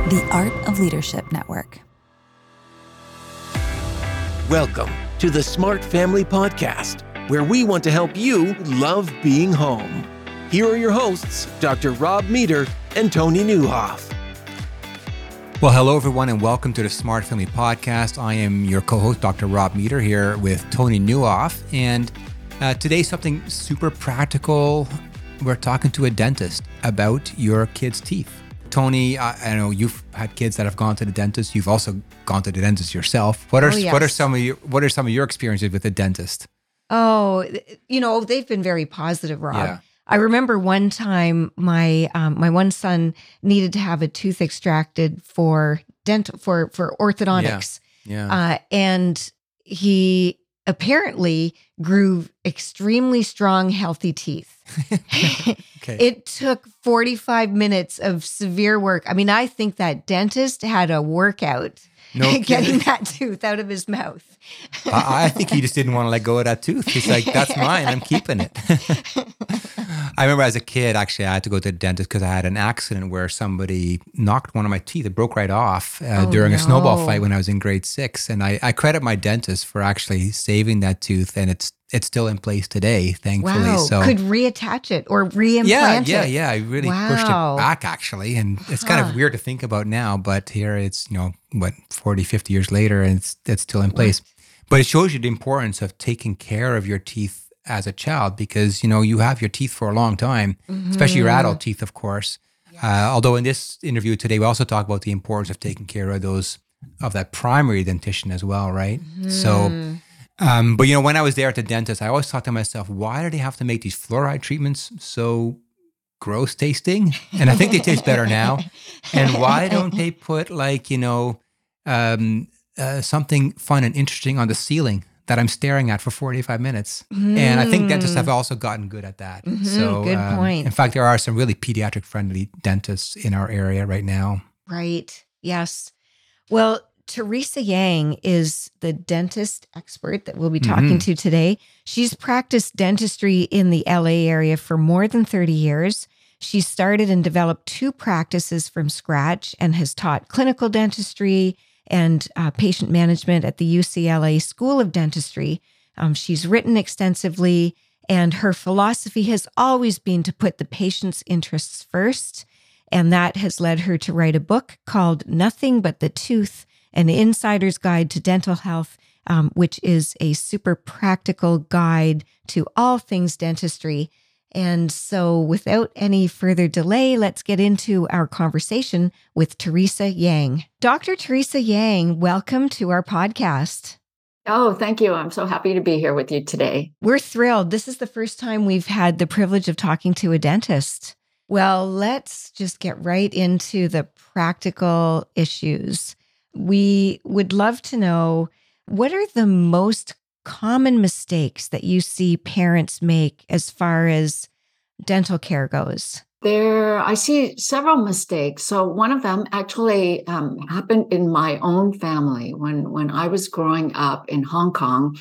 The Art of Leadership Network. Welcome to the Smart Family Podcast, where we want to help you love being home. Here are your hosts, Dr. Rob Meter and Tony Nieuwhof. Well, hello, everyone, and welcome to the Smart Family Podcast. I am your co-host, Dr. Rob Meter, here with Tony Nieuwhof. And today, something super practical. We're talking to a dentist about your kids' teeth. Tony, I know you've had kids that have gone to the dentist. You've also gone to the dentist yourself. What are some of your experiences with the dentist? Oh, they've been very positive, Rob. Yeah. I remember one time my one son needed to have a tooth extracted for orthodontics. Yeah. And he apparently grew extremely strong, healthy teeth. Okay. It took 45 minutes of severe work. I mean, I think that dentist had a workout getting that tooth out of his mouth. I think he just didn't want to let go of that tooth. He's like, that's mine. I'm keeping it. I remember as a kid, actually, I had to go to the dentist because I had an accident where somebody knocked one of my teeth. It broke right off during a snowball fight when I was in grade 6. And I credit my dentist for actually saving that tooth. And it's still in place today, thankfully. Wow. So could reattach it or reimplant it. Yeah. I really pushed it back, actually. And it's kind of weird to think about now, but here it's, 40, 50 years later, and it's still in place. But it shows you the importance of taking care of your teeth as a child because, you have your teeth for a long time, especially your adult teeth, of course. Yes. Although in this interview today, we also talk about the importance of taking care of that primary dentition as well, right? So, but when I was there at the dentist, I always thought to myself, why do they have to make these fluoride treatments so gross tasting? And I think they taste better now. And why don't they put something fun and interesting on the ceiling that I'm staring at for 45 minutes. And I think dentists have also gotten good at that. So good point. In fact, there are some really pediatric friendly dentists in our area right now. Right. Yes. Well, Teresa Yang is the dentist expert that we'll be talking to today. She's practiced dentistry in the LA area for more than 30 years. She started and developed 2 practices from scratch and has taught clinical dentistry and patient management at the UCLA School of Dentistry. She's written extensively, and her philosophy has always been to put the patient's interests first. And that has led her to write a book called Nothing But the Tooth, An Insider's Guide to Dental Health, which is a super practical guide to all things dentistry. And so without any further delay, let's get into our conversation with Teresa Yang. Dr. Teresa Yang, welcome to our podcast. Oh, thank you. I'm so happy to be here with you today. We're thrilled. This is the first time we've had the privilege of talking to a dentist. Well, let's just get right into the practical issues. We would love to know, what are the most common mistakes that you see parents make as far as dental care goes? I see several mistakes. So one of them actually happened in my own family. When I was growing up in Hong Kong,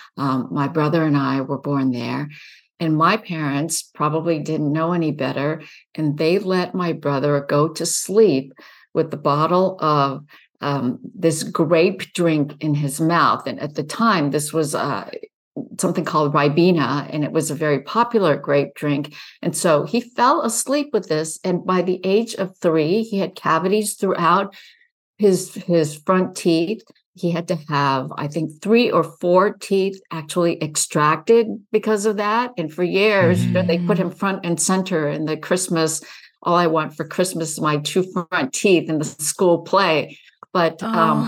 my brother and I were born there. And my parents probably didn't know any better. And they let my brother go to sleep with the bottle of this grape drink in his mouth. And at the time, this was something called Ribena, and it was a very popular grape drink. And so he fell asleep with this. And by the age of 3, he had cavities throughout his front teeth. He had to have, I think, 3 or 4 teeth actually extracted because of that. And for years, they put him front and center in the Christmas, all I want for Christmas is my 2 front teeth in the school play. But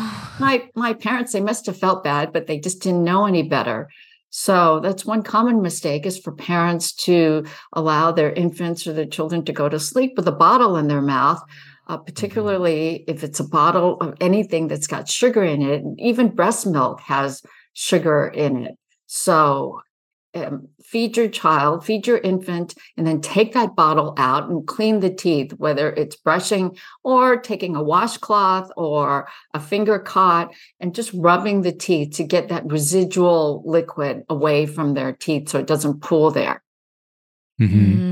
my parents, they must have felt bad, but they just didn't know any better. So that's one common mistake, is for parents to allow their infants or their children to go to sleep with a bottle in their mouth, particularly if it's a bottle of anything that's got sugar in it. Even breast milk has sugar in it. So feed your infant, and then take that bottle out and clean the teeth, whether it's brushing or taking a washcloth or a finger cot and just rubbing the teeth to get that residual liquid away from their teeth so it doesn't pool there. Mm-hmm.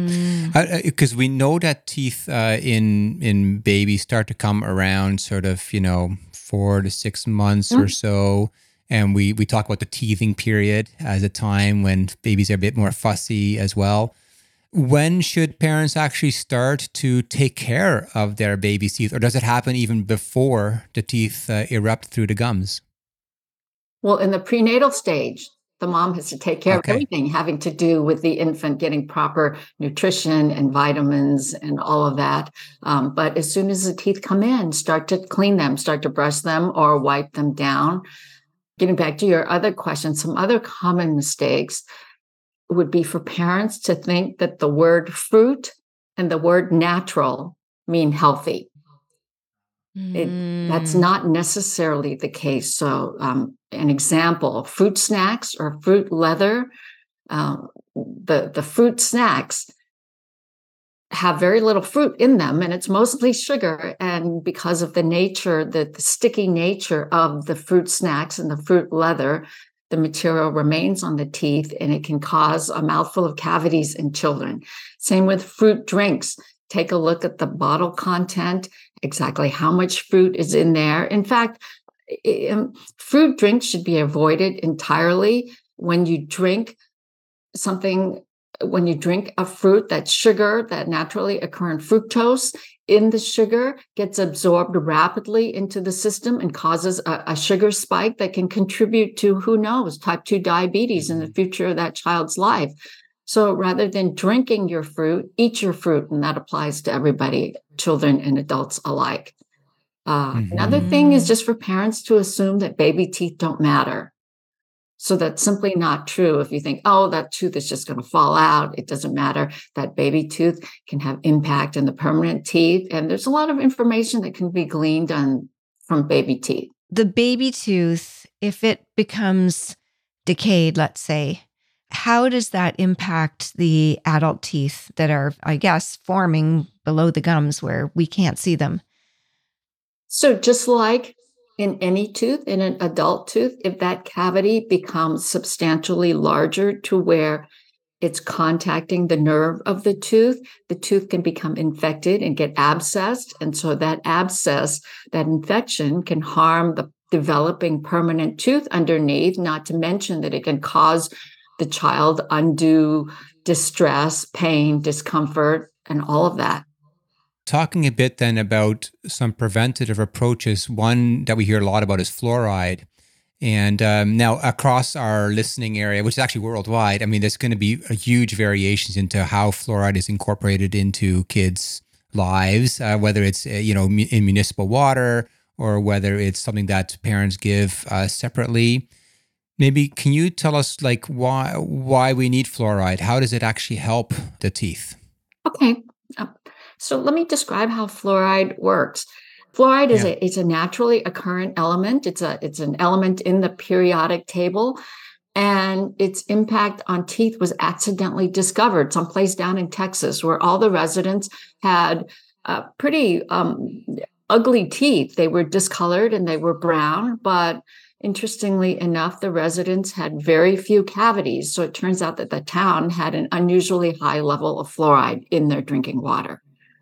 Because we know that teeth in babies start to come around sort of, 4 to 6 months or so. And we talk about the teething period as a time when babies are a bit more fussy as well. When should parents actually start to take care of their baby's teeth? Or does it happen even before the teeth erupt through the gums? Well, in the prenatal stage, the mom has to take care of everything having to do with the infant getting proper nutrition and vitamins and all of that. But as soon as the teeth come in, start to clean them, start to brush them or wipe them down. Getting back to your other question, some other common mistakes would be for parents to think that the word fruit and the word natural mean healthy. That's not necessarily the case. So an example, fruit snacks or fruit leather, the fruit snacks have very little fruit in them, and it's mostly sugar. And because of the nature, the sticky nature of the fruit snacks and the fruit leather, the material remains on the teeth, and it can cause a mouthful of cavities in children. Same with fruit drinks. Take a look at the bottle content, exactly how much fruit is in there. In fact, fruit drinks should be avoided entirely. When you drink a fruit, that sugar, that naturally occurring fructose in the sugar gets absorbed rapidly into the system and causes a sugar spike that can contribute to, who knows, type 2 diabetes in the future of that child's life. So rather than drinking your fruit, eat your fruit. And that applies to everybody, children and adults alike. Another thing is just for parents to assume that baby teeth don't matter. So that's simply not true. If you think, oh, that tooth is just going to fall out, it doesn't matter. That baby tooth can have impact in the permanent teeth. And there's a lot of information that can be gleaned from baby teeth. The baby tooth, if it becomes decayed, let's say, how does that impact the adult teeth that are, I guess, forming below the gums where we can't see them? So just like in any tooth, in an adult tooth, if that cavity becomes substantially larger to where it's contacting the nerve of the tooth can become infected and get abscessed. And so that abscess, that infection can harm the developing permanent tooth underneath, not to mention that it can cause the child undue distress, pain, discomfort, and all of that. Talking a bit then about some preventative approaches, one that we hear a lot about is fluoride. And now across our listening area, which is actually worldwide, I mean, there's going to be a huge variations into how fluoride is incorporated into kids' lives, whether it's, in municipal water or whether it's something that parents give separately. Maybe can you tell us why we need fluoride? How does it actually help the teeth? Okay. So let me describe how fluoride works. Fluoride is a naturally occurring element. It's an element in the periodic table, and its impact on teeth was accidentally discovered someplace down in Texas, where all the residents had pretty ugly teeth. They were discolored and they were brown, but interestingly enough, the residents had very few cavities. So it turns out that the town had an unusually high level of fluoride in their drinking water.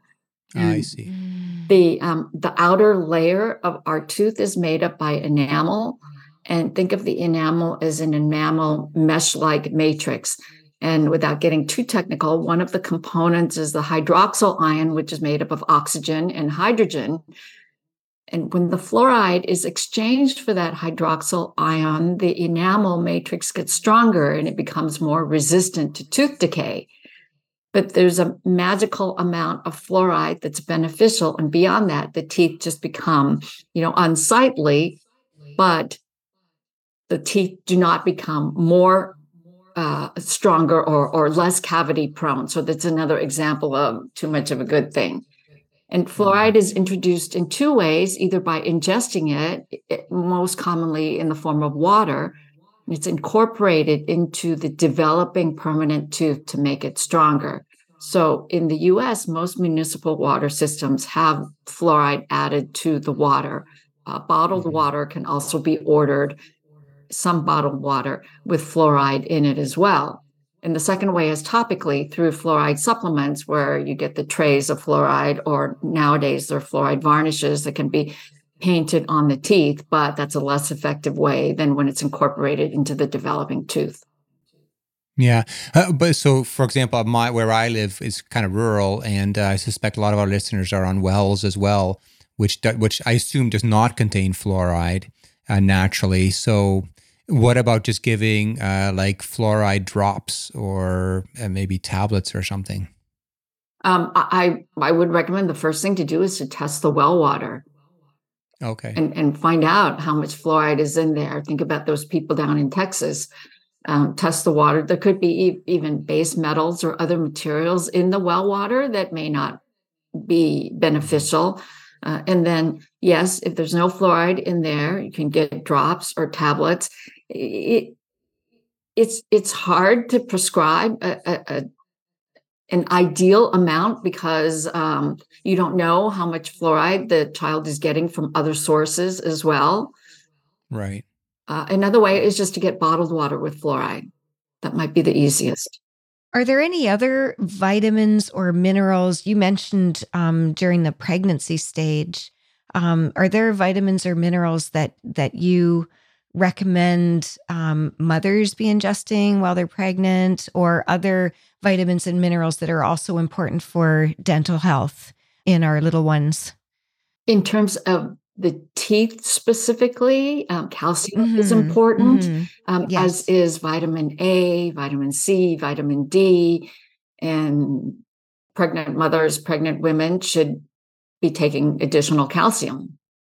I see. The outer layer of our tooth is made up by enamel. And think of the enamel as an enamel mesh-like matrix. And without getting too technical, one of the components is the hydroxyl ion, which is made up of oxygen and hydrogen. And when the fluoride is exchanged for that hydroxyl ion, the enamel matrix gets stronger and it becomes more resistant to tooth decay. But there's a magical amount of fluoride that's beneficial. And beyond that, the teeth just become, unsightly, but the teeth do not become more stronger or less cavity prone. So that's another example of too much of a good thing. And fluoride is introduced in two ways, either by ingesting it, most commonly in the form of water. It's incorporated into the developing permanent tooth to make it stronger. So in the US, most municipal water systems have fluoride added to the water. Bottled water can also be ordered, some bottled water with fluoride in it as well. And the second way is topically through fluoride supplements, where you get the trays of fluoride, or nowadays there are fluoride varnishes that can be painted on the teeth, but that's a less effective way than when it's incorporated into the developing tooth. Yeah. But so, for example, where I live is kind of rural, and I suspect a lot of our listeners are on wells as well, which I assume does not contain fluoride naturally. So what about just giving like fluoride drops or maybe tablets or something? I would recommend the first thing to do is to test the well water. Okay. And find out how much fluoride is in there. Think about those people down in Texas. Test the water. There could be even base metals or other materials in the well water that may not be beneficial. And then, yes, if there's no fluoride in there, you can get drops or tablets. It's hard to prescribe an ideal amount because you don't know how much fluoride the child is getting from other sources as well. Right. Another way is just to get bottled water with fluoride. That might be the easiest. Are there any other vitamins or minerals you mentioned during the pregnancy stage? Are there vitamins or minerals that you recommend mothers be ingesting while they're pregnant, or other vitamins and minerals that are also important for dental health in our little ones? In terms of the teeth specifically, calcium is important, Yes. as is vitamin A, vitamin C, vitamin D, and pregnant mothers, pregnant women should be taking additional calcium.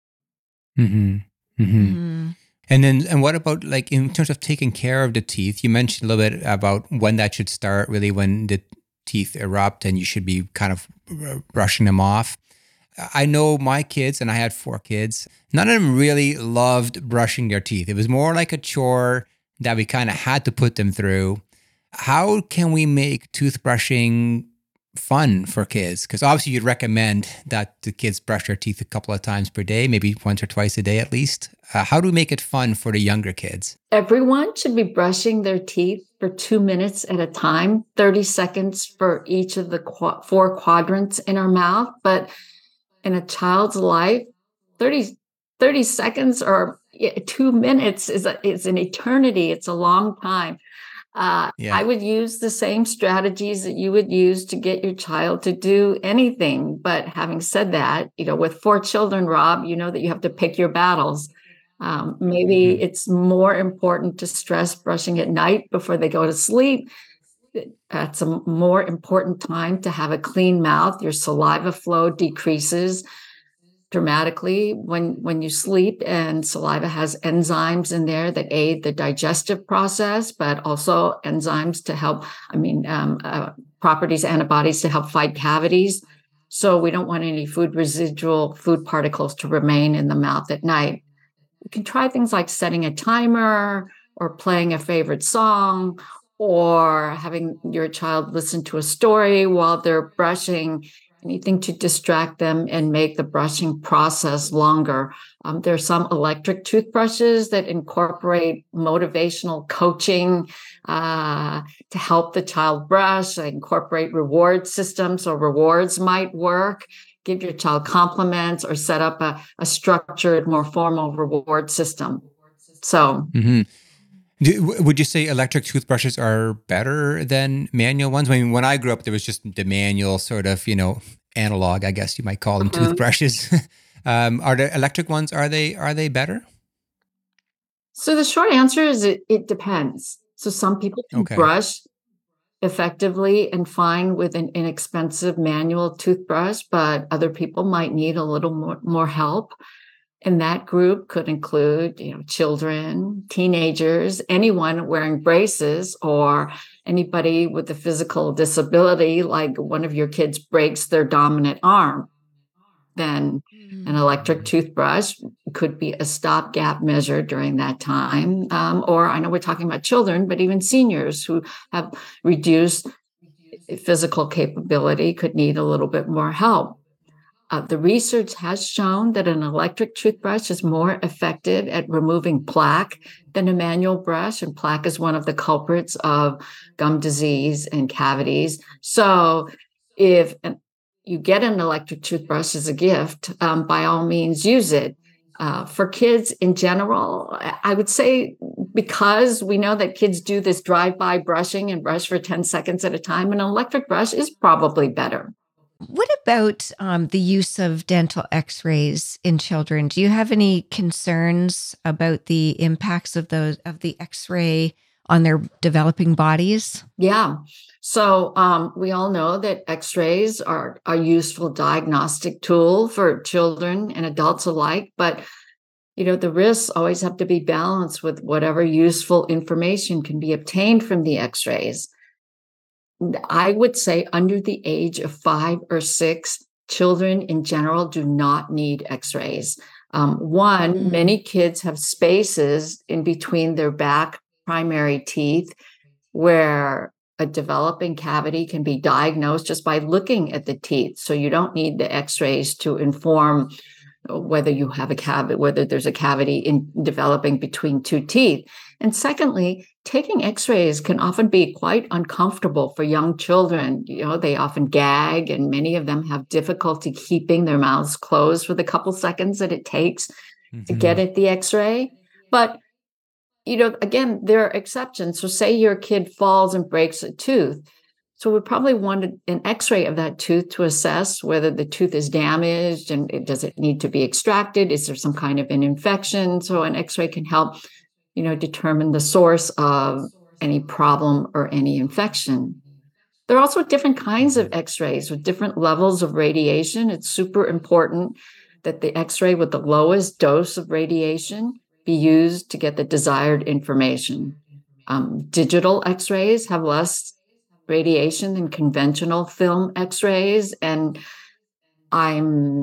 Mm-hmm. Mm-hmm. And what about, like, in terms of taking care of the teeth? You mentioned a little bit about when that should start, really when the teeth erupt and you should be kind of brushing them off. I know my kids, and I had 4 kids, none of them really loved brushing their teeth. It was more like a chore that we kind of had to put them through. How can we make toothbrushing fun for kids? Because obviously you'd recommend that the kids brush their teeth a couple of times per day, maybe once or twice a day at least. How do we make it fun for the younger kids? Everyone should be brushing their teeth for 2 minutes at a time, 30 seconds for each of the 4 quadrants in our mouth. But in a child's life, 30 seconds or 2 minutes is an eternity. It's a long time. I would use the same strategies that you would use to get your child to do anything. But having said that, with 4 children, Rob, you know that you have to pick your battles. Maybe it's more important to stress brushing at night before they go to sleep. That's a more important time to have a clean mouth. Your saliva flow decreases dramatically when you sleep, and saliva has enzymes in there that aid the digestive process, but also enzymes to help, properties, antibodies to help fight cavities. So we don't want any residual food particles to remain in the mouth at night. You can try things like setting a timer or playing a favorite song, or having your child listen to a story while they're brushing, anything to distract them and make the brushing process longer. There are some electric toothbrushes that incorporate motivational coaching to help the child brush. They incorporate reward systems, so rewards might work. Give your child compliments or set up a structured, more formal reward system. So... Mm-hmm. Would you say electric toothbrushes are better than manual ones? I mean, when I grew up, there was just the manual sort of, analog, I guess you might call them, toothbrushes. Are the electric ones, are they better? So the short answer is it depends. So some people can brush effectively and fine with an inexpensive manual toothbrush, but other people might need a little more help. And that group could include, children, teenagers, anyone wearing braces, or anybody with a physical disability, like one of your kids breaks their dominant arm. Then an electric toothbrush could be a stopgap measure during that time. Or I know we're talking about children, but even seniors who have reduced physical capability could need a little bit more help. The research has shown that an electric toothbrush is more effective at removing plaque than a manual brush, and plaque is one of the culprits of gum disease and cavities. So if you get an electric toothbrush as a gift, by all means use it. For kids in general, I would say, because we know that kids do this drive-by brushing and brush for 10 seconds at a time, an electric brush is probably better. What about the use of dental x-rays in children? Do you have any concerns about the impacts of the x-ray on their developing bodies? Yeah. So we all know that x-rays are a useful diagnostic tool for children and adults alike, but the risks always have to be balanced with whatever useful information can be obtained from the x-rays. I would say under the age of 5 or 6, children in general do not need x-rays. Many kids have spaces in between their back primary teeth where a developing cavity can be diagnosed just by looking at the teeth. So you don't need the x-rays to inform whether you have a cavity, whether there's a cavity in developing between 2 teeth. And secondly, taking x-rays can often be quite uncomfortable for young children. They often gag, and many of them have difficulty keeping their mouths closed for the couple seconds that it takes to get at the x-ray. But, again, there are exceptions. So say your kid falls and breaks a tooth. So we probably want an x-ray of that tooth to assess whether the tooth is damaged and does it need to be extracted? Is there some kind of an infection? So an x-ray can help, determine the source of any problem or any infection. There are also different kinds of x-rays with different levels of radiation. It's super important that the x-ray with the lowest dose of radiation be used to get the desired information. Digital x-rays have less radiation than conventional film x-rays. And I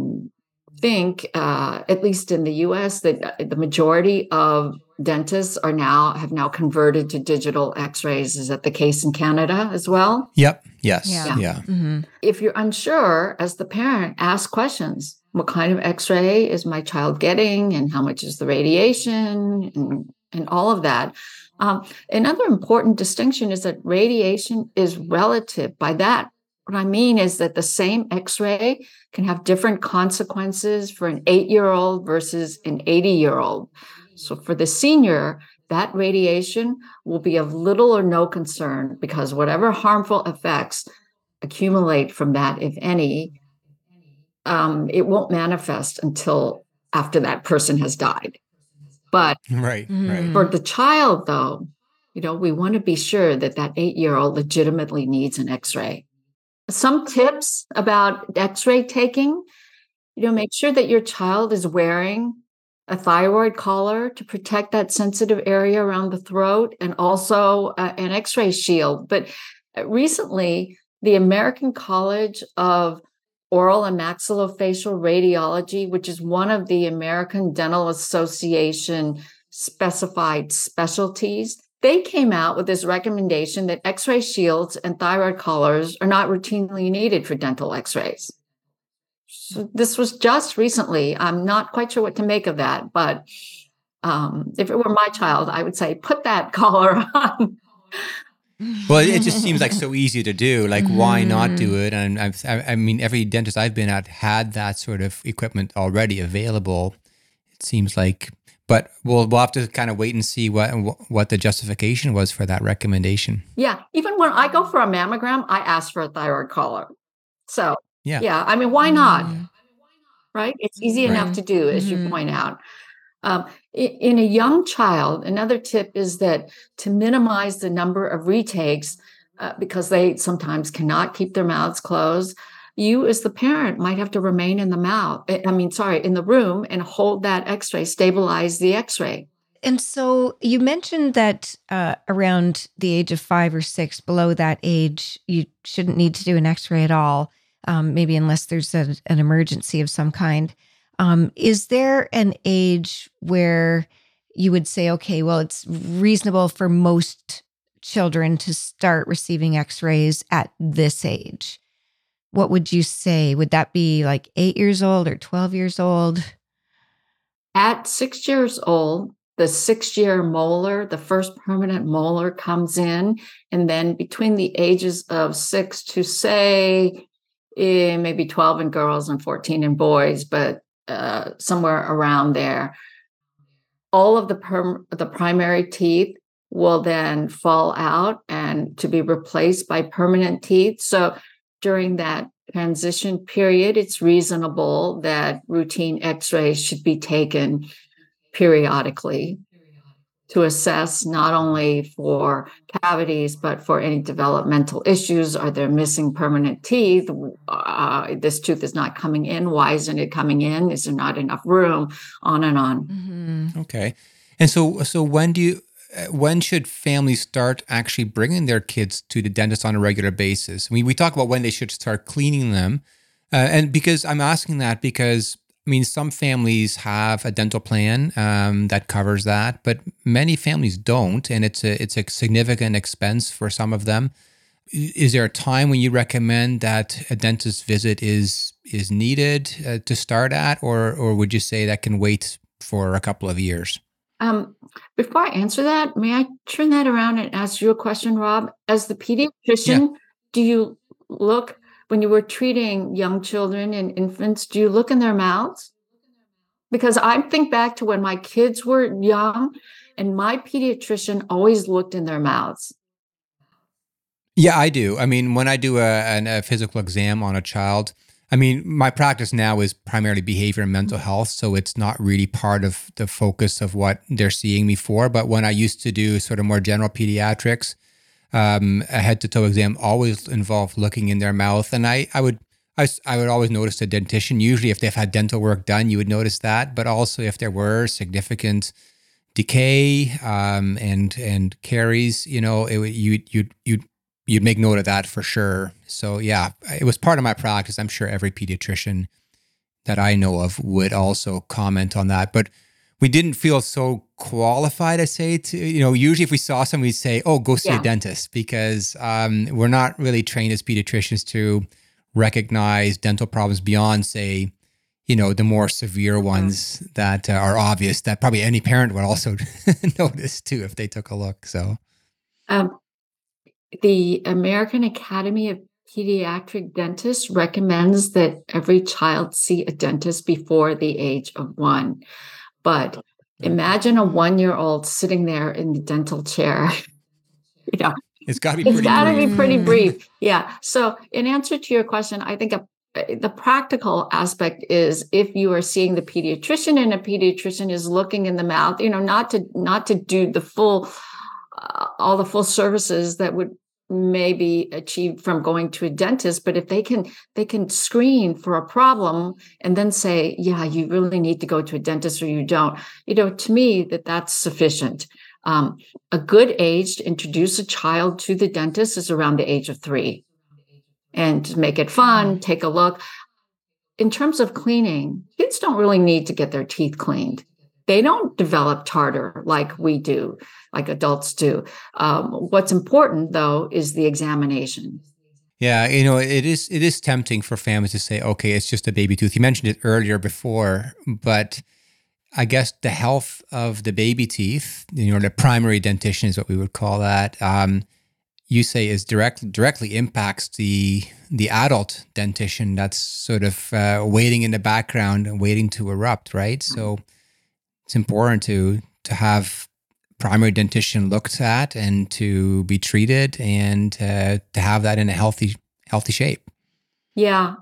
think, at least in the US, that the majority of dentists have now converted to digital x-rays. Is that the case in Canada as well? Yep. Yes. Yeah. Mm-hmm. If you're unsure, as the parent, ask questions. What kind of x-ray is my child getting, and how much is the radiation, and all of that. Another important distinction is that radiation is relative. By that, what I mean is that the same x-ray can have different consequences for an 8-year-old versus an 80-year-old. So for the senior, that radiation will be of little or no concern, because whatever harmful effects accumulate from that, if any, it won't manifest until after that person has died. But right. For the child, though, we want to be sure that 8-year-old legitimately needs an x-ray. Some tips about x-ray taking, make sure that your child is wearing a thyroid collar to protect that sensitive area around the throat, and also an x-ray shield. But recently, the American College of Oral and Maxillofacial Radiology, which is one of the American Dental Association specified specialties, they came out with this recommendation that x-ray shields and thyroid collars are not routinely needed for dental x-rays. So this was just recently. I'm not quite sure what to make of that, but if it were my child, I would say, put that collar on. Well, it just seems like so easy to do. Like, why not do it? And I mean, every dentist I've been at had that sort of equipment already available. It seems like, but we'll have to kind of wait and see what the justification was for that recommendation. Yeah, even when I go for a mammogram, I ask for a thyroid collar. So yeah, I mean, why not? Right? It's easy enough to do, as you point out. In a young child, another tip is that to minimize the number of retakes, because they sometimes cannot keep their mouths closed, you as the parent might have to remain in the room and hold that x-ray, stabilize the x-ray. And so you mentioned that around the age of 5 or 6, below that age, you shouldn't need to do an x-ray at all, maybe unless there's an emergency of some kind. Is there an age where you would say, okay, well, it's reasonable for most children to start receiving x-rays at this age? what would you say? Would that be like 8 years old or 12 years old? At 6 years old, the 6-year molar, the first permanent molar comes in. And then between the ages of 6 to say maybe 12 in girls and 14 in boys, but somewhere around there, all of the primary teeth will then fall out and to be replaced by permanent teeth. So during that transition period, it's reasonable that routine x-rays should be taken periodically to assess not only for cavities, but for any developmental issues. Are there missing permanent teeth? This tooth is not coming in. Why isn't it coming in? Is there not enough room? On and on. Mm-hmm. Okay. And so when should families start actually bringing their kids to the dentist on a regular basis? I mean, we talk about when they should start cleaning them. And because I'm asking that because, I mean, some families have a dental plan that covers that, but many families don't, and it's a significant expense for some of them. Is there a time when you recommend that a dentist visit is needed to start at, or would you say that can wait for a couple of years? Before I answer that, may I turn that around and ask you a question, Rob? As the pediatrician, do you look, when you were treating young children and infants, do you look in their mouths? Because I think back to when my kids were young and my pediatrician always looked in their mouths. Yeah, I do. I mean, when I do a physical exam on a child, I mean, my practice now is primarily behavior and mental health, so it's not really part of the focus of what they're seeing me for. But when I used to do sort of more general pediatrics, a head-to-toe exam always involved looking in their mouth. And I would always notice the dentition. Usually if they've had dental work done, you would notice that. But also if there were significant decay and caries, you know, you'd make note of that for sure. So yeah, it was part of my practice. I'm sure every pediatrician that I know of would also comment on that. But we didn't feel so qualified, I say, to, you know, usually if we saw somebody, we'd say, oh, go see a dentist, because we're not really trained as pediatricians to recognize dental problems beyond, say, you know, the more severe ones that are obvious that probably any parent would also notice too if they took a look. So the American Academy of Pediatric Dentists recommends that every child see a dentist before the age of 1. But imagine a 1-year-old sitting there in the dental chair. You know, it's got to be pretty brief. Yeah. So in answer to your question, I think the practical aspect is if you are seeing the pediatrician and a pediatrician is looking in the mouth, you know, not to do the full, all the full services that would maybe achieved from going to a dentist, but if they can screen for a problem and then say, yeah, you really need to go to a dentist or you don't, you know, to me that's sufficient. A good age to introduce a child to the dentist is around the age of 3, and to make it fun, take a look. In terms of cleaning, kids don't really need to get their teeth cleaned. They don't develop tartar like we do, like adults do. What's important, though, is the examination. Yeah, you know, it is tempting for families to say, okay, it's just a baby tooth. You mentioned it earlier before, but I guess the health of the baby teeth, you know, the primary dentition is what we would call that, you say is directly impacts the adult dentition that's sort of waiting in the background and waiting to erupt, right? So it's important to have primary dentition looked at and to be treated and to have that in a healthy shape. Yeah.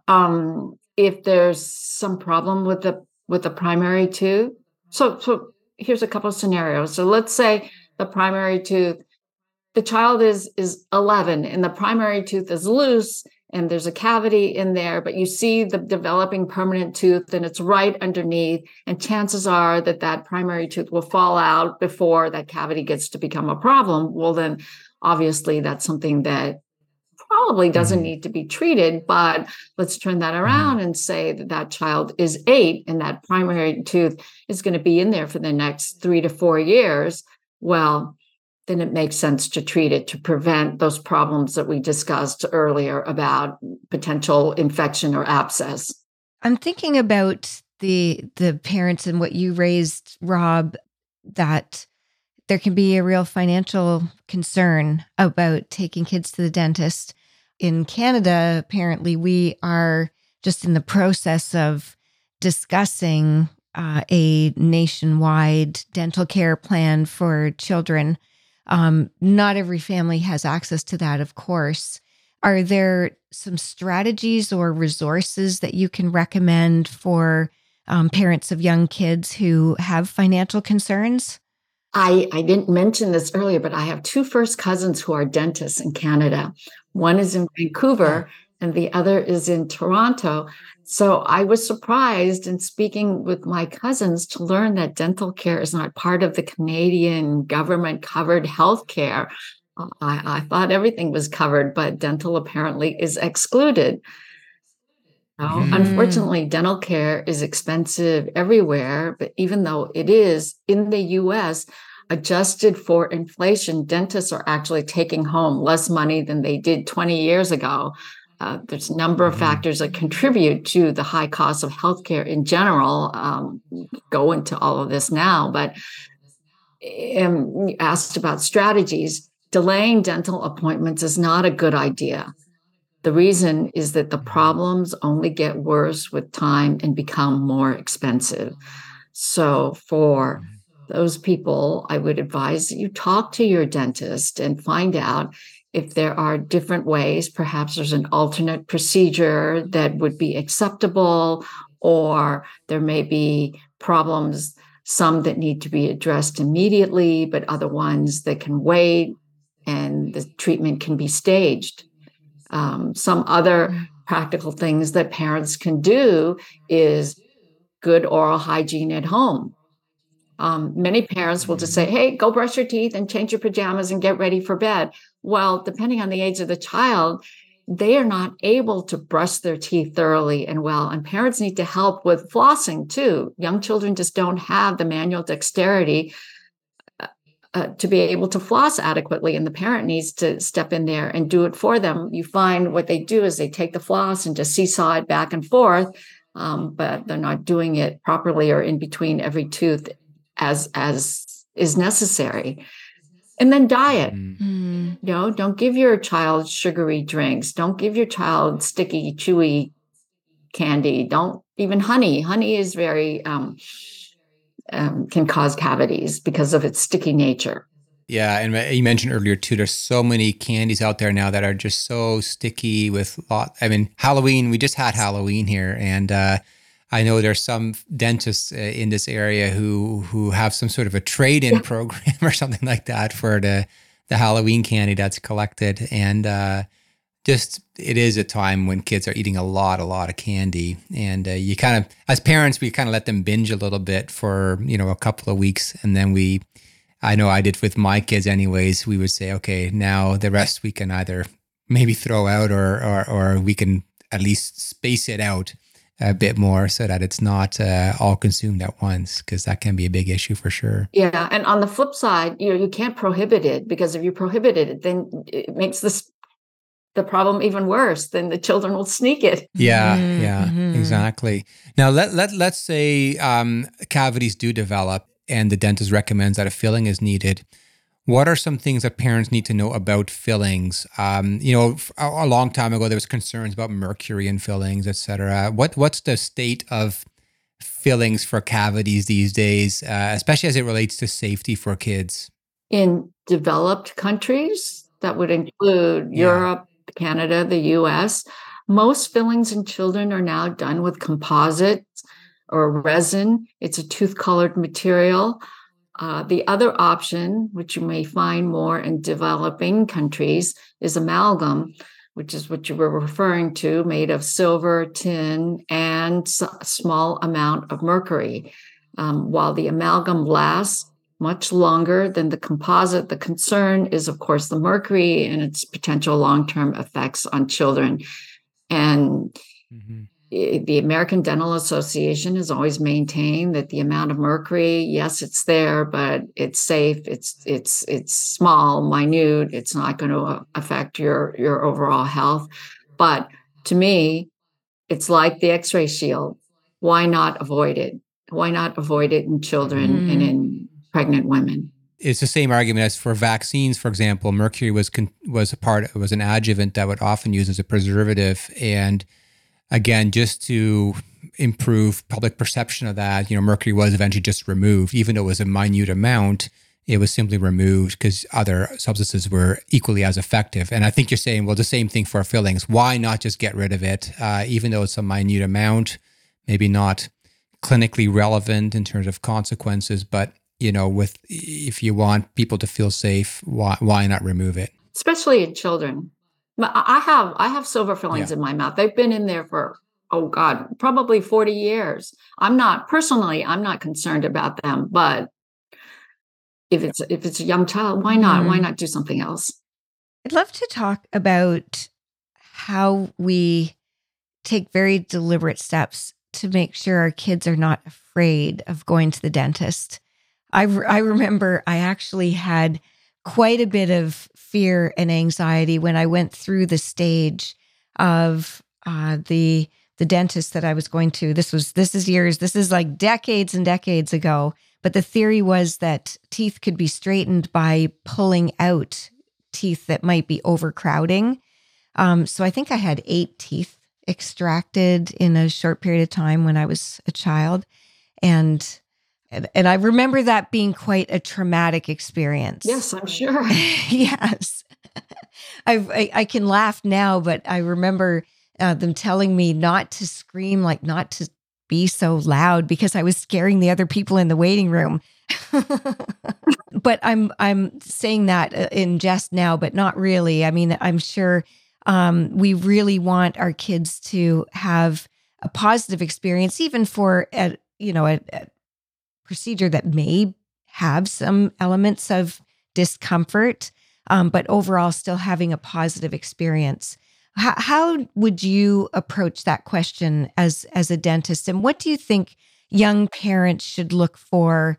If there's some problem with the primary tooth, so here's a couple of scenarios. So let's say the primary tooth, the child is 11 and the primary tooth is loose and there's a cavity in there, but you see the developing permanent tooth and it's right underneath, and chances are that primary tooth will fall out before that cavity gets to become a problem. Well, then obviously that's something that probably doesn't need to be treated, but let's turn that around and say that child is 8 and that primary tooth is going to be in there for the next 3 to 4 years. Well, then it makes sense to treat it to prevent those problems that we discussed earlier about potential infection or abscess. I'm thinking about the parents and what you raised, Rob, that there can be a real financial concern about taking kids to the dentist. In Canada, apparently, we are just in the process of discussing a nationwide dental care plan for children. Not every family has access to that, of course. Are there some strategies or resources that you can recommend for parents of young kids who have financial concerns? I didn't mention this earlier, but I have two first cousins who are dentists in Canada. One is in Vancouver and the other is in Toronto. So I was surprised in speaking with my cousins to learn that dental care is not part of the Canadian government covered health care. I thought everything was covered, but dental apparently is excluded. Unfortunately, dental care is expensive everywhere, but even though it is in the US, adjusted for inflation, dentists are actually taking home less money than they did 20 years ago. There's a number of factors that contribute to the high cost of healthcare in general. Go into all of this now, but you asked about strategies. Delaying dental appointments is not a good idea. The reason is that the problems only get worse with time and become more expensive. So for those people, I would advise that you talk to your dentist and find out if there are different ways. Perhaps there's an alternate procedure that would be acceptable, or there may be problems, some that need to be addressed immediately, but other ones that can wait and the treatment can be staged. Some other practical things that parents can do is good oral hygiene at home. Many parents will just say, hey, go brush your teeth and change your pajamas and get ready for bed. Well, depending on the age of the child, they are not able to brush their teeth thoroughly and well. And parents need to help with flossing too. Young children just don't have the manual dexterity to be able to floss adequately, and the parent needs to step in there and do it for them. You find what they do is they take the floss and just seesaw it back and forth, but they're not doing it properly or in between every tooth as is necessary. And then diet. Don't give your child sugary drinks. Don't give your child sticky, chewy candy. Don't even honey. Honey is very can cause cavities because of its sticky nature. Yeah, and you mentioned earlier too, there's so many candies out there now that are just so sticky with Halloween, we just had Halloween here, and I know there's some dentists in this area who have some sort of a trade-in program or something like that for the Halloween candy that's collected, and it is a time when kids are eating a lot of candy, and you kind of, as parents, we kind of let them binge a little bit for, a couple of weeks. And then I know I did with my kids anyways, we would say, okay, now the rest we can either maybe throw out or we can at least space it out a bit more so that it's not all consumed at once, because that can be a big issue for sure. Yeah. And on the flip side, you can't prohibit it, because if you prohibit it, then it makes the problem even worse. Then the children will sneak it. Yeah, exactly. Now, let's say cavities do develop and the dentist recommends that a filling is needed. What are some things that parents need to know about fillings? A long time ago, there was concerns about mercury in fillings, et cetera. What's the state of fillings for cavities these days, especially as it relates to safety for kids? In developed countries, that would include Europe, Canada, the US, most fillings in children are now done with composite or resin. It's a tooth-colored material. The other option, which you may find more in developing countries, is amalgam, which is what you were referring to, made of silver, tin, and a small amount of mercury. While the amalgam lasts much longer than the composite, the concern is, of course, the mercury and its potential long-term effects on children. And the American Dental Association has always maintained that the amount of mercury, yes, it's there, but it's safe. It's small, minute. It's not going to affect your overall health. But to me, it's like the X-ray shield. Why not avoid it? Why not avoid it in children and in pregnant women? It's the same argument as for vaccines, for example. Mercury was an adjuvant that would often use as a preservative, and again, just to improve public perception of that, mercury was eventually just removed. Even though it was a minute amount, it was simply removed because other substances were equally as effective. And I think you're saying, well, the same thing for fillings. Why not just get rid of it? Even though it's a minute amount, maybe not clinically relevant in terms of consequences, but if you want people to feel safe, why not remove it? Especially in children. I have silver fillings in my mouth. They've been in there for, probably 40 years. I'm not concerned about them, but if it's a young child, why not? Why not do something else? I'd love to talk about how we take very deliberate steps to make sure our kids are not afraid of going to the dentist. I remember I actually had quite a bit of fear and anxiety when I went through the stage of the dentist that I was going to. This is like decades and decades ago. But the theory was that teeth could be straightened by pulling out teeth that might be overcrowding. So I think I had 8 teeth extracted in a short period of time when I was a child. And I remember that being quite a traumatic experience. Yes, I'm sure. Yes. I can laugh now, but I remember them telling me not to scream, like not to be so loud because I was scaring the other people in the waiting room. But I'm saying that in jest now, but not really. I mean, I'm sure we really want our kids to have a positive experience, even for a procedure that may have some elements of discomfort, but overall still having a positive experience. How would you approach that question as a dentist? And what do you think young parents should look for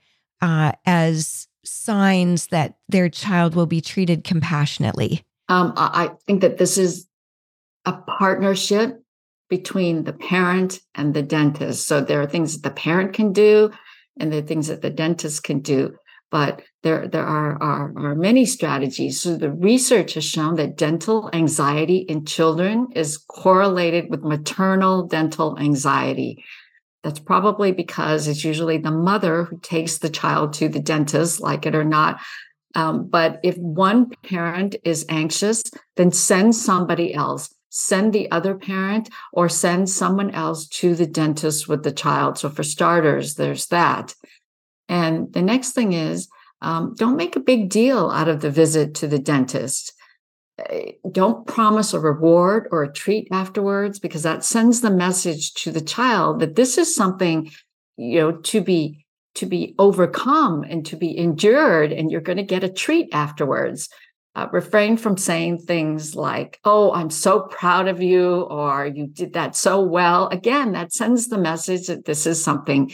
as signs that their child will be treated compassionately? I think that this is a partnership between the parent and the dentist. So there are things that the parent can do and there are things that the dentist can do. But there are many strategies. So the research has shown that dental anxiety in children is correlated with maternal dental anxiety. That's probably because it's usually the mother who takes the child to the dentist, like it or not. But if one parent is anxious, then send somebody else. Send the other parent or send someone else to the dentist with the child. So for starters, there's that. And the next thing is, don't make a big deal out of the visit to the dentist. Don't promise a reward or a treat afterwards, because that sends the message to the child that this is something, to be overcome and to be endured, and you're going to get a treat afterwards. Refrain from saying things like, "Oh, I'm so proud of you," or "You did that so well." Again, that sends the message that this is something,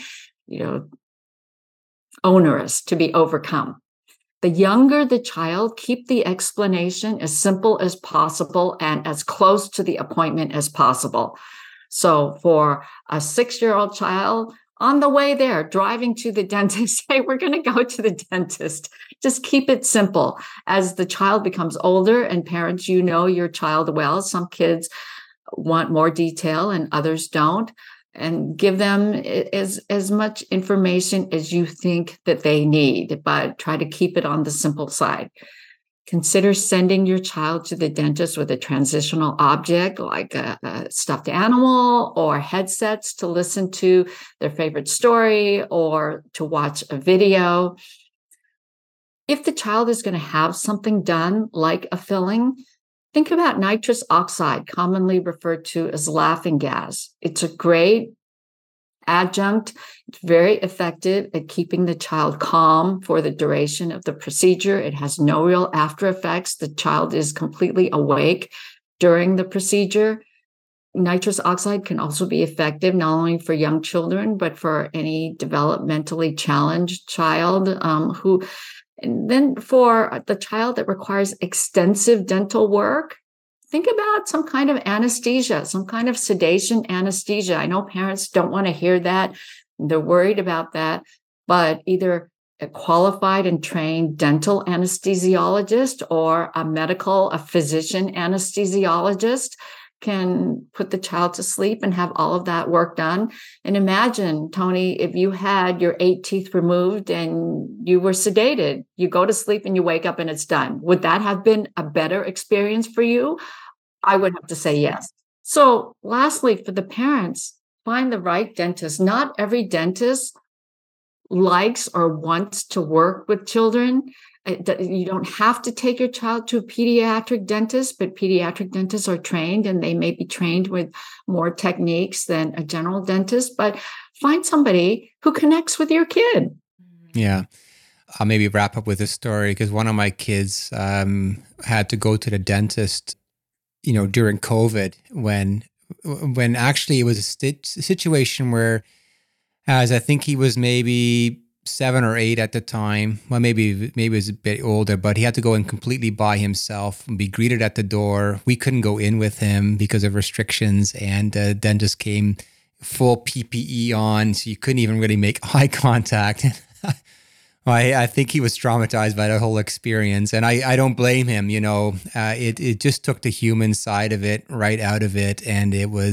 onerous to be overcome. The younger the child, keep the explanation as simple as possible and as close to the appointment as possible. So for a 6-year-old child, on the way there, driving to the dentist, hey, we're going to go to the dentist. Just keep it simple. As the child becomes older, and parents, your child well, some kids want more detail and others don't. And give them as much information as you think that they need, but try to keep it on the simple side. Consider sending your child to the dentist with a transitional object like a stuffed animal or headsets to listen to their favorite story or to watch a video. If the child is going to have something done like a filling, think about nitrous oxide, commonly referred to as laughing gas. It's a great adjunct. It's very effective at keeping the child calm for the duration of the procedure. It has no real after effects. The child is completely awake during the procedure. nitrous oxide can also be effective not only for young children, but for any developmentally challenged child who, and then for the child that requires extensive dental work, think about some kind of anesthesia, some kind of sedation anesthesia. I know parents don't want to hear that. They're worried about that, but either a qualified and trained dental anesthesiologist or a physician anesthesiologist can put the child to sleep and have all of that work done. And imagine, Tony, if you had your 8 teeth removed and you were sedated, you go to sleep and you wake up and it's done. Would that have been a better experience for you? I would have to say yes. So lastly, for the parents, find the right dentist. Not every dentist likes or wants to work with children. You don't have to take your child to a pediatric dentist, but pediatric dentists are trained and they may be trained with more techniques than a general dentist, but find somebody who connects with your kid. Yeah. I'll maybe wrap up with this story because one of my kids had to go to the dentist, during COVID when actually it was a situation where, as I think he was maybe 7 or 8 at the time. Well, maybe he was a bit older, but he had to go in completely by himself and be greeted at the door. We couldn't go in with him because of restrictions, and the dentist came full PPE on, so you couldn't even really make eye contact. I think he was traumatized by the whole experience, and I don't blame him. It just took the human side of it right out of it, and it would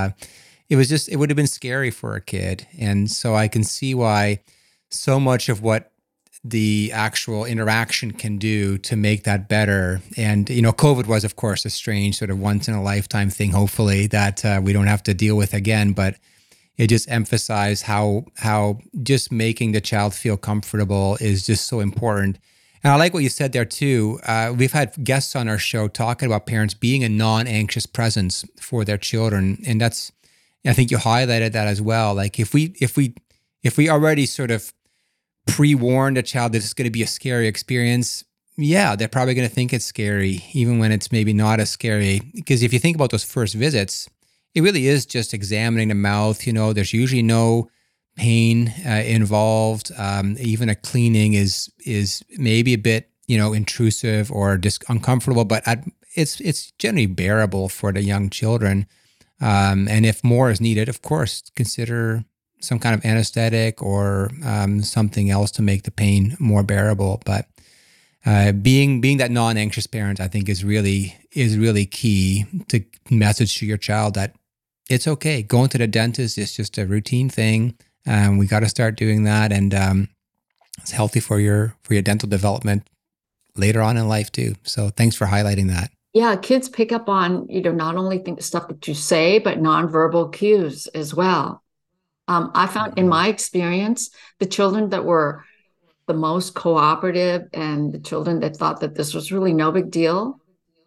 have been scary for a kid, and so I can see why so much of what the actual interaction can do to make that better. And, COVID was, of course, a strange sort of once in a lifetime thing, hopefully, that we don't have to deal with again. But it just emphasized how just making the child feel comfortable is just so important. And I like what you said there too. We've had guests on our show talking about parents being a non-anxious presence for their children. And I think you highlighted that as well. Like if we already sort of pre-warned a child that it's going to be a scary experience, yeah, they're probably going to think it's scary, even when it's maybe not as scary. Because if you think about those first visits, it really is just examining the mouth. There's usually no pain involved. Even a cleaning is maybe a bit, intrusive or just uncomfortable, but it's generally bearable for the young children. And if more is needed, of course, consider some kind of anesthetic or something else to make the pain more bearable. But being that non-anxious parent, I think is really key to message to your child that it's okay. Going to the dentist is just a routine thing. We got to start doing that, and it's healthy for your dental development later on in life too. So thanks for highlighting that. Yeah, kids pick up on not only the stuff that you say, but nonverbal cues as well. I found in my experience, the children that were the most cooperative and the children that thought that this was really no big deal,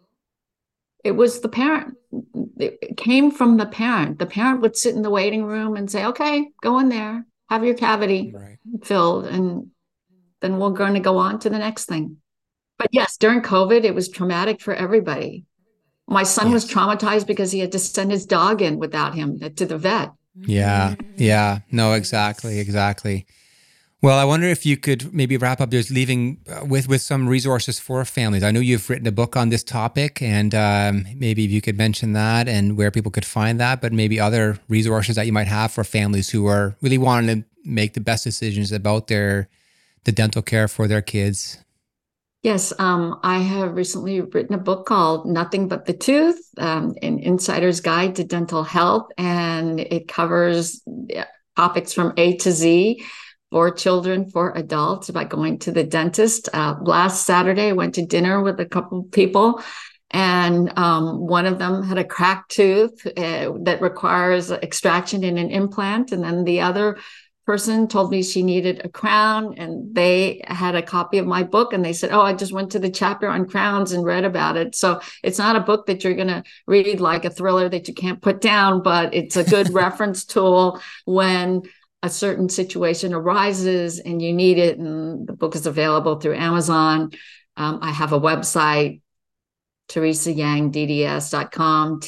it was the parent. It came from the parent. The parent would sit in the waiting room and say, okay, go in there, have your cavity filled, and then we're going to go on to the next thing. But yes, during COVID, it was traumatic for everybody. My son was traumatized because he had to send his dog in without him to the vet. Yeah. No, exactly. Well, I wonder if you could maybe wrap up just leaving with some resources for families. I know you've written a book on this topic, and maybe if you could mention that and where people could find that, but maybe other resources that you might have for families who are really wanting to make the best decisions about the dental care for their kids. Yes, I have recently written a book called Nothing But the Tooth, an insider's guide to dental health, and it covers topics from A to Z for children, for adults, by going to the dentist. Last Saturday, I went to dinner with a couple of people, and one of them had a cracked tooth that requires extraction and an implant, and then the other person told me she needed a crown, and they had a copy of my book, and they said, I just went to the chapter on crowns and read about it. So it's not a book that you're going to read like a thriller that you can't put down, but it's a good reference tool when a certain situation arises and you need it. And the book is available through Amazon. I have a website. TeresaYangDDS.com,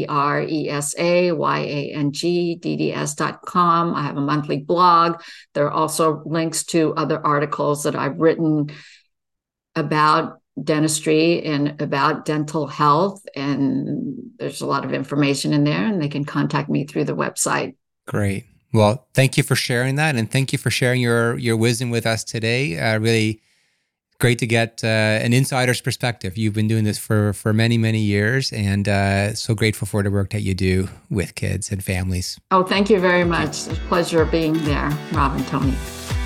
TeresaYangDDS.com. I have a monthly blog. There are also links to other articles that I've written about dentistry and about dental health. And there's a lot of information in there, and they can contact me through the website. Great. Well, thank you for sharing that. And thank you for sharing your wisdom with us today. Really great to get an insider's perspective. You've been doing this for many, many years, and so grateful for the work that you do with kids and families. Oh, thank you very much. It's a pleasure being there, Rob and Tony.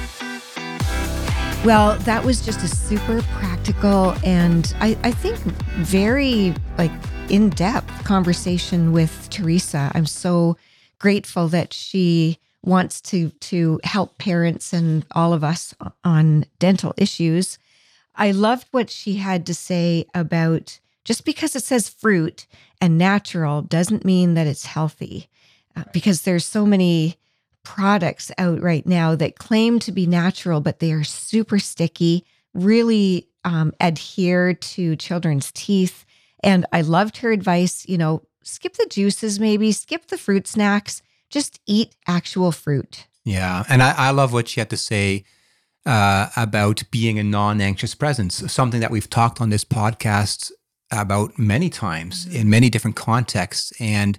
Well, that was just a super practical and I think very in-depth conversation with Teresa. I'm so grateful that she wants to help parents and all of us on dental issues. I loved what she had to say about just because it says fruit and natural doesn't mean that it's healthy, because there's so many products out right now that claim to be natural, but they are super sticky, really adhere to children's teeth. And I loved her advice, skip the juices, maybe skip the fruit snacks, just eat actual fruit. Yeah. And I love what she had to say about being a non-anxious presence, something that we've talked on this podcast about many times in many different contexts. And,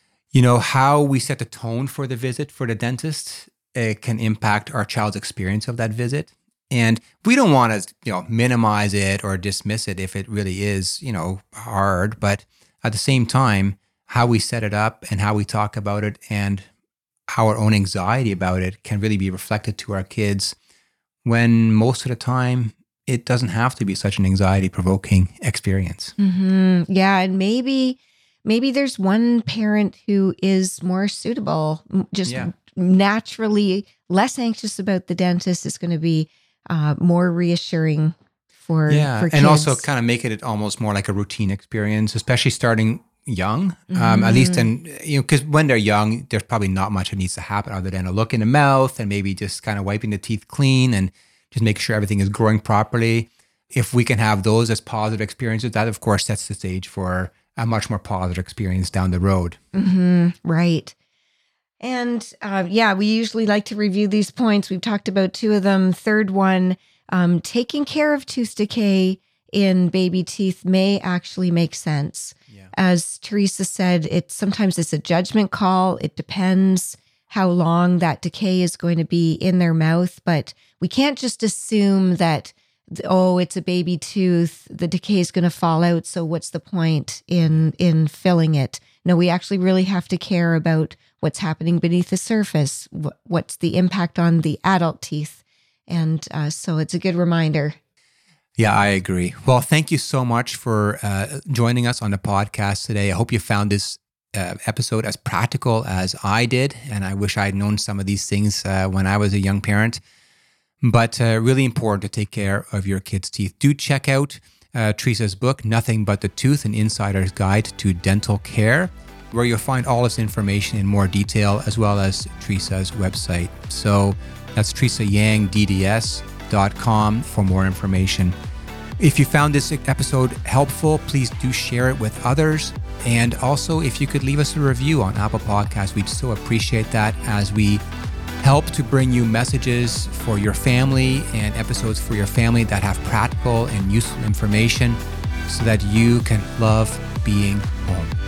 how we set the tone for the visit for the dentist, it can impact our child's experience of that visit. And we don't want to, minimize it or dismiss it if it really is, hard. But at the same time, how we set it up and how we talk about it and our own anxiety about it can really be reflected to our kids, when most of the time it doesn't have to be such an anxiety-provoking experience. Mm-hmm. Yeah, and maybe there's one parent who is more suitable, just naturally less anxious about the dentist. Is going to be more reassuring for kids. And also kind of make it almost more like a routine experience, especially starting young, at least because when they're young, there's probably not much that needs to happen other than a look in the mouth and maybe just kind of wiping the teeth clean and just making sure everything is growing properly. If we can have those as positive experiences, that of course sets the stage for a much more positive experience down the road. Mm-hmm. Right. And we usually like to review these points. We've talked about two of them. Third one, taking care of tooth decay in baby teeth may actually make sense. Yeah. As Teresa said, sometimes it's a judgment call. It depends how long that decay is going to be in their mouth, but we can't just assume that, it's a baby tooth, the decay is going to fall out, so what's the point in filling it? No, we actually really have to care about what's happening beneath the surface, what's the impact on the adult teeth. And so it's a good reminder. Yeah, I agree. Well, thank you so much for joining us on the podcast today. I hope you found this episode as practical as I did, and I wish I had known some of these things when I was a young parent. But really important to take care of your kids' teeth. Do check out Teresa's book, Nothing But the Tooth, An Insider's Guide to Dental Care, where you'll find all this information in more detail, as well as Teresa's website. So that's TeresaYangDDS.com for more information. If you found this episode helpful, please do share it with others. And also, if you could leave us a review on Apple Podcasts, we'd so appreciate that, as we help to bring you messages for your family and episodes for your family that have practical and useful information so that you can love being home.